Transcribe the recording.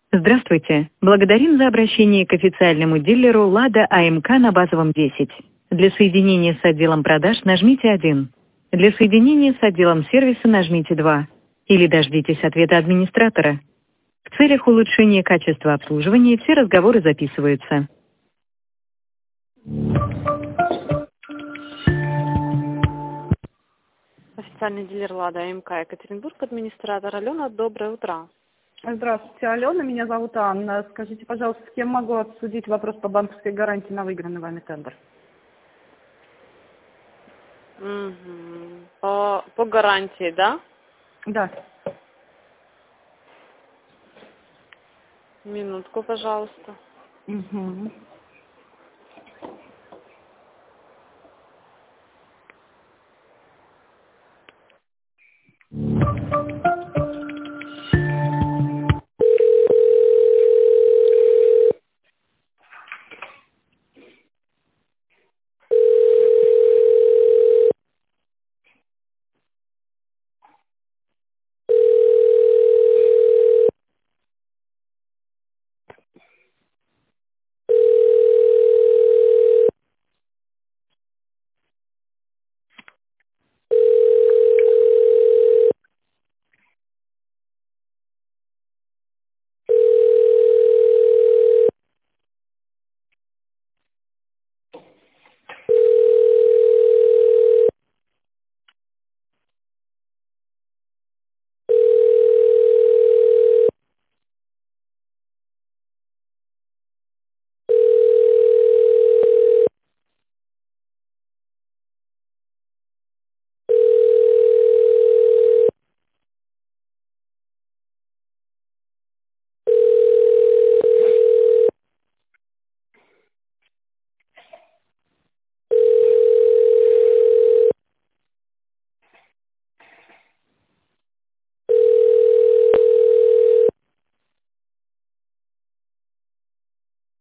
Здравствуйте. Благодарим за обращение к официальному дилеру «Лада АМК» на Базовом 10. Для соединения с отделом продаж нажмите 1. Для соединения с отделом сервиса нажмите 2. Или дождитесь ответа администратора. В целях улучшения качества обслуживания все разговоры записываются. Официальный дилер «Лада АМК» Екатеринбург, администратор Алена. Доброе утро. Здравствуйте, Алена, меня зовут Анна. Скажите, пожалуйста, с кем могу обсудить вопрос по банковской гарантии на выигранный вами тендер? По гарантии, да? Да. Минутку, пожалуйста. Угу.